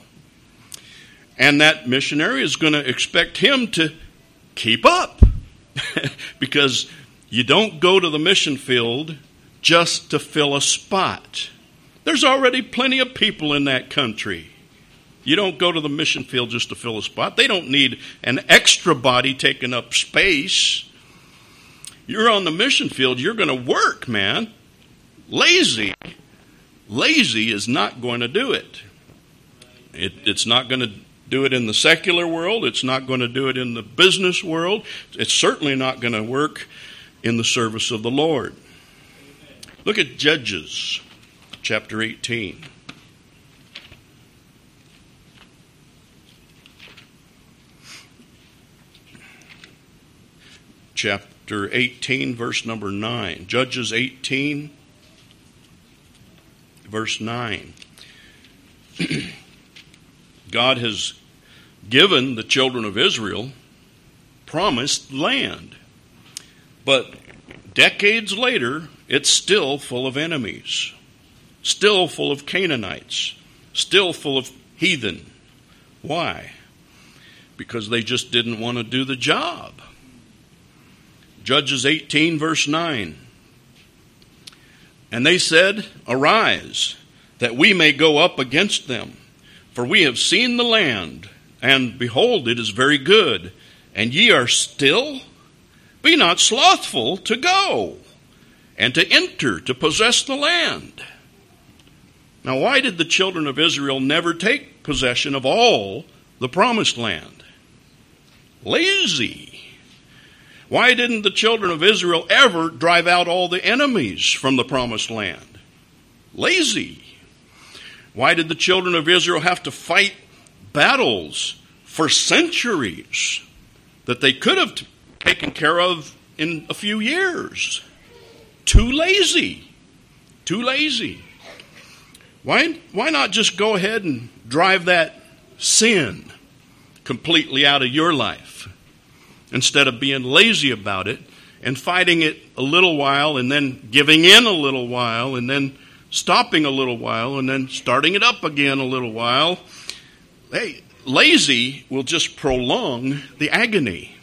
And that missionary is going to expect him to keep up. Because you don't go to the mission field just to fill a spot. There's already plenty of people in that country. You don't go to the mission field just to fill a spot. They don't need an extra body taking up space. You're on the mission field, you're going to work, man. Lazy. Lazy is not going to do it. it. It's not going to do it in the secular world. It's not going to do it in the business world. It's certainly not going to work in the service of the Lord. Look at Judges chapter eighteen. Chapter eighteen, verse number nine. Judges eighteen, verse nine. God has given the children of Israel promised land. But decades later, it's still full of enemies, still full of Canaanites, still full of heathen. Why? Because they just didn't want to do the job. Judges eighteen, verse nine. And they said, Arise, that we may go up against them. For we have seen the land, and behold, it is very good. And ye are still? Be not slothful to go, and to enter, to possess the land. Now, why did the children of Israel never take possession of all the promised land? Lazy. Why didn't the children of Israel ever drive out all the enemies from the promised land? Lazy. Why did the children of Israel have to fight battles for centuries that they could have taken care of in a few years? Too lazy. Too lazy. Why, why not just go ahead and drive that sin completely out of your life instead of being lazy about it and fighting it a little while and then giving in a little while and then stopping a little while and then starting it up again a little while? Hey, lazy will just prolong the agony.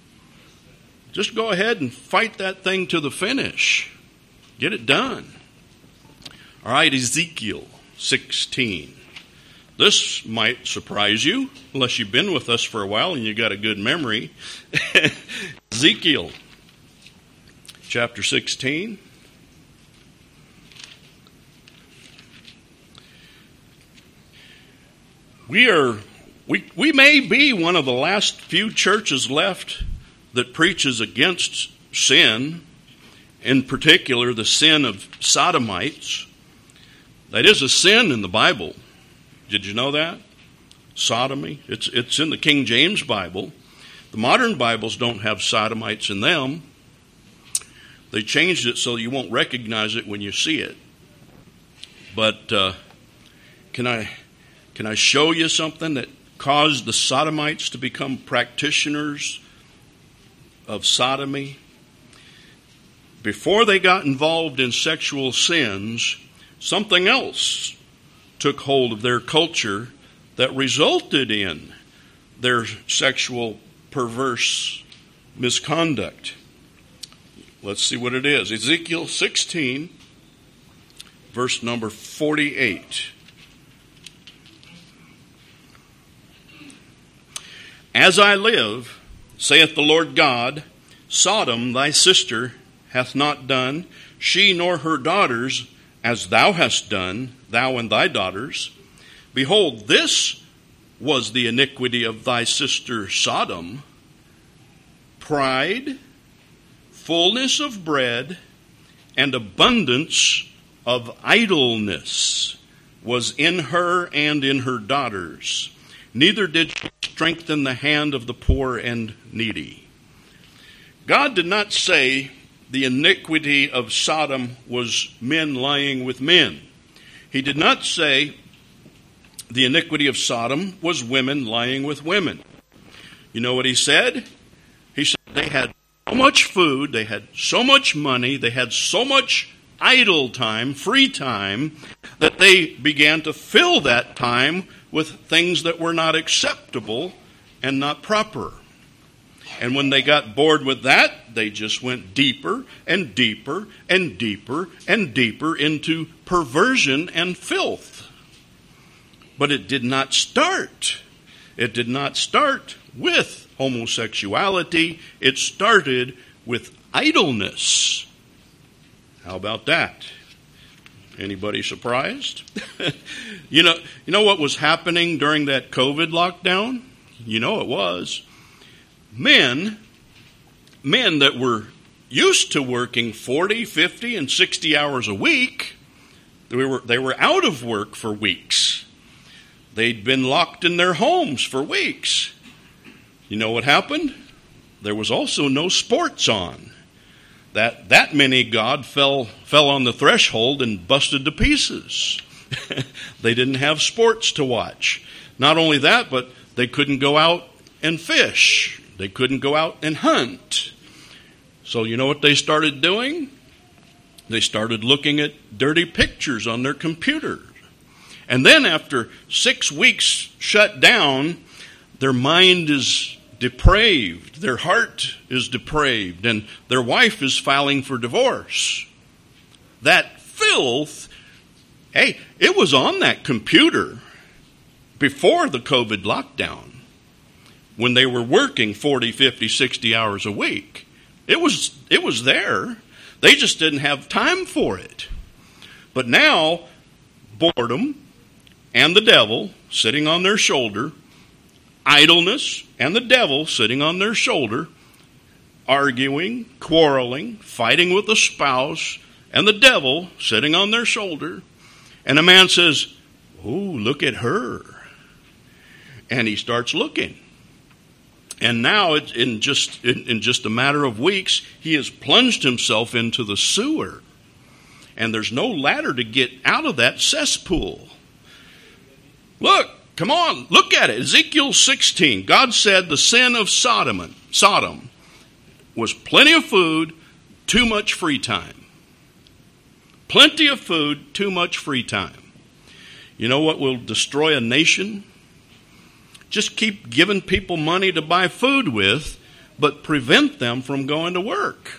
Just go ahead and fight that thing to the finish. Get it done. All right, Ezekiel sixteen. This might surprise you, unless you've been with us for a while and you got a good memory. Ezekiel chapter sixteen. We are we we may be one of the last few churches left that preaches against sin, in particular the sin of sodomites. That is a sin in the Bible. Did you know that? Sodomy. It's, it's in the King James Bible. The modern Bibles don't have sodomites in them. They changed it so you won't recognize it when you see it. But uh, can I can I show you something that caused the sodomites to become practitioners of sodomy? Before they got involved in sexual sins, something else took hold of their culture that resulted in their sexual perverse misconduct. Let's see what it is. Ezekiel sixteen, verse number forty-eight. As I live, saith the Lord God, Sodom thy sister hath not done, she nor her daughters, as thou hast done, thou and thy daughters. Behold, this was the iniquity of thy sister Sodom. Pride, fullness of bread, and abundance of idleness was in her and in her daughters. Neither did she strengthen the hand of the poor and needy. God did not say the iniquity of Sodom was men lying with men. He did not say the iniquity of Sodom was women lying with women. You know what he said? He said they had so much food, they had so much money, they had so much idle time, free time, that they began to fill that time with things that were not acceptable and not proper. And when they got bored with that, they just went deeper and deeper and deeper and deeper into perversion and filth. But it did not start. It did not start with homosexuality. It started with idleness. How about that? Anybody surprised? you know, you know what was happening during that COVID lockdown? You know it was. Men, men that were used to working forty, fifty, and sixty hours a week, they were, they were out of work for weeks. They'd been locked in their homes for weeks. You know what happened? There was also no sports on. That that many God fell fell on the threshold and busted to pieces. They didn't have sports to watch. Not only that, but they couldn't go out and fish. They couldn't go out and hunt. So you know what they started doing? They started looking at dirty pictures on their computer. And then after six weeks shut down, their mind is depraved. Their heart is depraved. And their wife is filing for divorce. That filth, hey, it was on that computer before the COVID lockdown. When they were working forty, fifty, sixty hours a week. It was, it was there. They just didn't have time for it. But now, boredom and the devil sitting on their shoulder, idleness and the devil sitting on their shoulder, arguing, quarreling, fighting with the spouse, and the devil sitting on their shoulder. And a man says, "Oh, look at her." And he starts looking. And now, it's in just in, in just a matter of weeks, he has plunged himself into the sewer. And there's no ladder to get out of that cesspool. Look, come on, look at it. Ezekiel sixteen. God said the sin of Sodom, Sodom was plenty of food, too much free time. Plenty of food, too much free time. You know what will destroy a nation? Just keep giving people money to buy food with, but prevent them from going to work.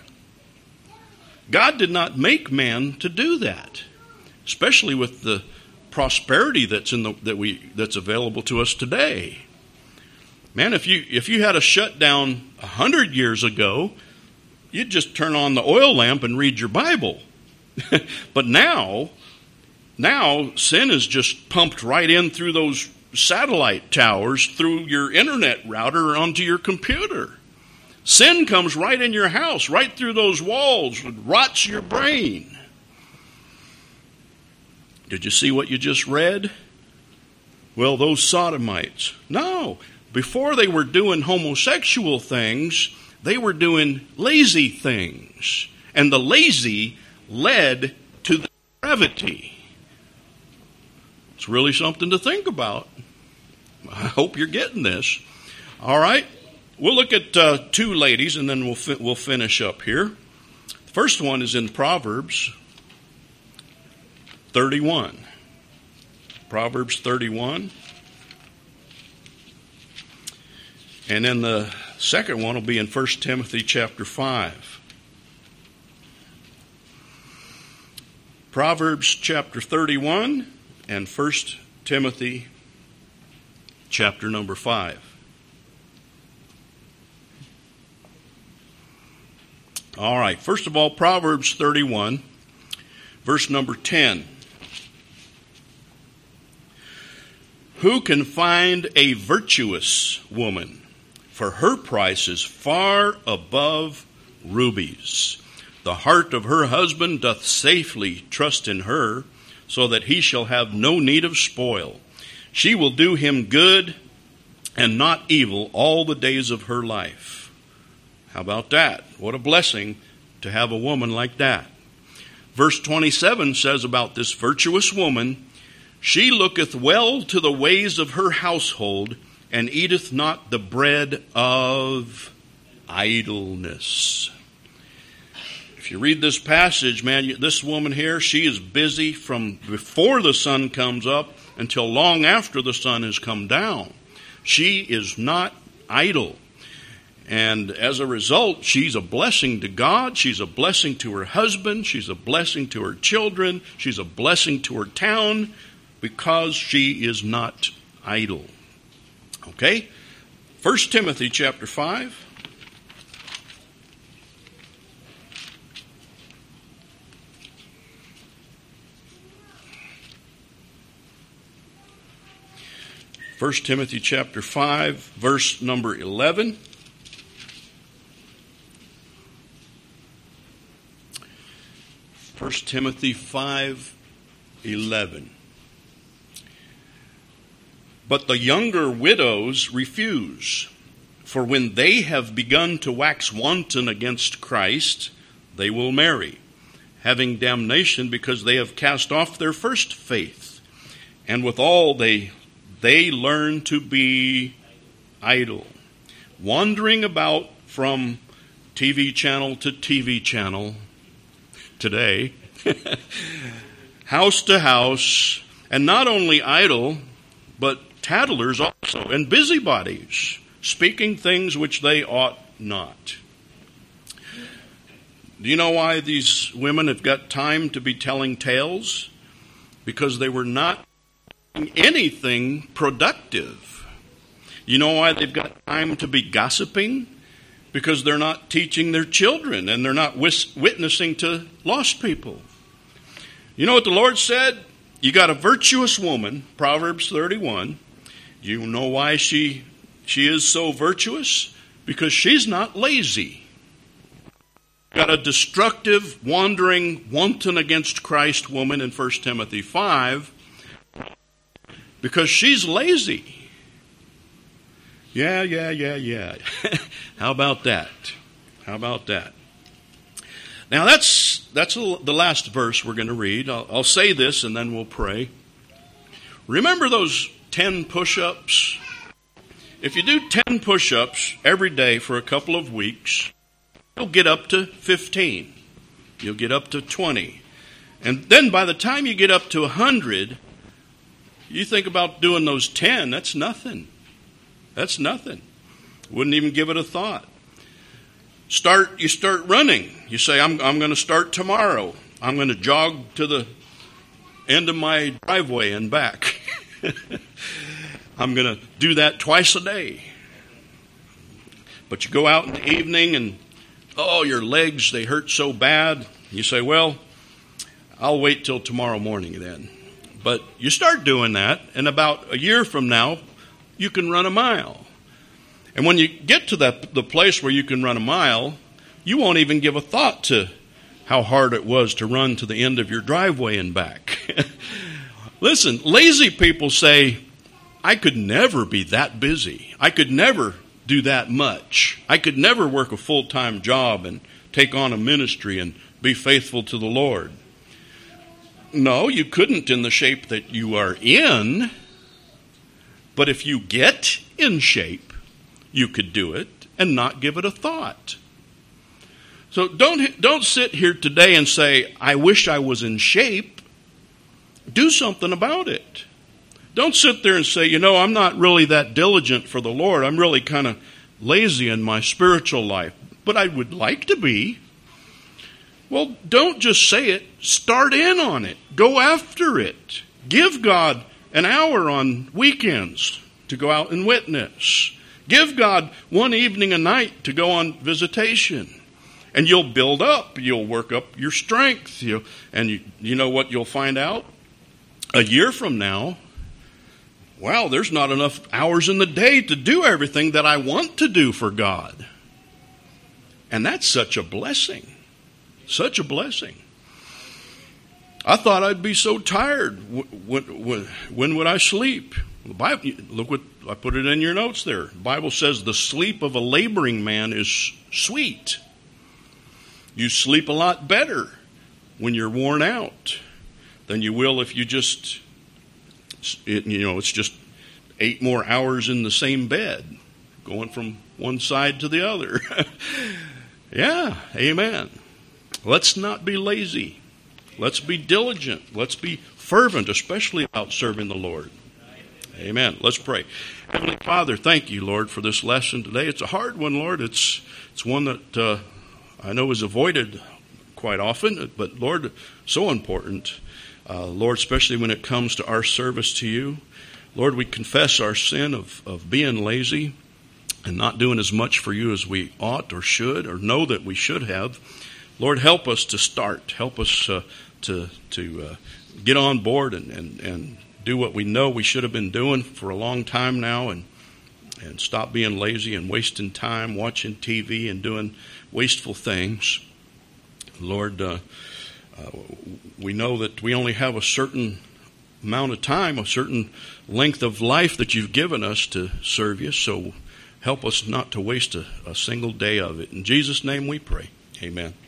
God did not make man to do that, especially with the prosperity that's in the that we that's available to us today. Man, if you if you had a shutdown a hundred years ago, you'd just turn on the oil lamp and read your Bible. But now, now sin is just pumped right in through those satellite towers, through your internet router onto your computer. Sin comes right in your house, right through those walls, it rots your brain. Did you see what you just read? Well, those sodomites. No. Before they were doing homosexual things, they were doing lazy things. And the lazy led to the depravity. It's really something to think about. I hope you're getting this. All right. We'll look at uh, two ladies, and then we'll fi- we'll finish up here. The first one is in Proverbs thirty-one. Proverbs thirty-one. And then the second one will be in First Timothy chapter five. Proverbs chapter thirty-one and First Timothy chapter number five. All right, first of all, Proverbs thirty-one, verse number ten. Who can find a virtuous woman? For her price is far above rubies. The heart of her husband doth safely trust in her, so that he shall have no need of spoil. She will do him good and not evil all the days of her life. How about that? What a blessing to have a woman like that. Verse twenty-seven says about this virtuous woman, she looketh well to the ways of her household, and eateth not the bread of idleness. If you read this passage, man, this woman here, she is busy from before the sun comes up until long after the sun has come down. She is not idle. And as a result, she's a blessing to God. She's a blessing to her husband. She's a blessing to her children. She's a blessing to her town because she is not idle. Okay? First Timothy chapter five. First Timothy chapter five, verse number eleven. First Timothy five eleven. But the younger widows refuse, for when they have begun to wax wanton against Christ, they will marry, having damnation because they have cast off their first faith. And withal they they learn to be idle, wandering about from T V channel to T V channel today, house to house, and not only idle, but tattlers also, and busybodies, speaking things which they ought not. Do you know why these women have got time to be telling tales? Because they were not doing anything productive. You know why they've got time to be gossiping? Because they're not teaching their children, and they're not wis- witnessing to lost people. You know what the Lord said? You got a virtuous woman, Proverbs thirty-one. You know why she she is so virtuous? Because she's not lazy. Got a destructive, wandering, wanton against Christ woman in First Timothy five because she's lazy. Yeah, yeah, yeah, yeah. How about that? How about that? Now that's that's the last verse we're going to read. I'll, I'll say this and then we'll pray. Remember those ten push-ups? If you do ten push-ups every day for a couple of weeks, you'll get up to fifteen. You'll get up to twenty. And then by the time you get up to one hundred, you think about doing those ten, that's nothing. That's nothing. Wouldn't even give it a thought. Start. You start running. You say, I'm, I'm going to start tomorrow. I'm going to jog to the end of my driveway and back. I'm going to do that twice a day. But you go out in the evening and, oh, your legs, they hurt so bad. You say, well, I'll wait till tomorrow morning then. But you start doing that, and about a year from now, you can run a mile. And when you get to that the place where you can run a mile, you won't even give a thought to how hard it was to run to the end of your driveway and back. Listen, lazy people say, I could never be that busy. I could never do that much. I could never work a full-time job and take on a ministry and be faithful to the Lord. No, you couldn't in the shape that you are in. But if you get in shape, you could do it and not give it a thought. So don't, don't sit here today and say, I wish I was in shape. Do something about it. Don't sit there and say, you know, I'm not really that diligent for the Lord. I'm really kind of lazy in my spiritual life, but I would like to be. Well, don't just say it. Start in on it. Go after it. Give God an hour on weekends to go out and witness. Give God one evening a night to go on visitation. And you'll build up. You'll work up your strength. You'll, and you, you know what you'll find out? A year from now, wow, there's not enough hours in the day to do everything that I want to do for God. And that's such a blessing. Such a blessing. I thought I'd be so tired. When, when, when would I sleep? The Bible, look what I put it in your notes there. The Bible says the sleep of a laboring man is sweet. You sleep a lot better when you're worn out than you will if you just, it, you know, it's just eight more hours in the same bed, going from one side to the other. Yeah, amen. Let's not be lazy. Let's be diligent. Let's be fervent, especially about serving the Lord. Amen. Let's pray. Heavenly Father, thank you, Lord, for this lesson today. It's a hard one, Lord. It's it's one that uh, I know is avoided quite often, but, Lord, so important. Uh, Lord, especially when it comes to our service to you. Lord, we confess our sin of, of being lazy and not doing as much for you as we ought or should or know that we should have. Lord, help us to start. Help us uh, to to uh, get on board and, and, and do what we know we should have been doing for a long time now, and and stop being lazy and wasting time watching T V and doing wasteful things. Lord, uh, uh, we know that we only have a certain amount of time, a certain length of life that you've given us to serve you, so help us not to waste a, a single day of it. In Jesus' name we pray. Amen.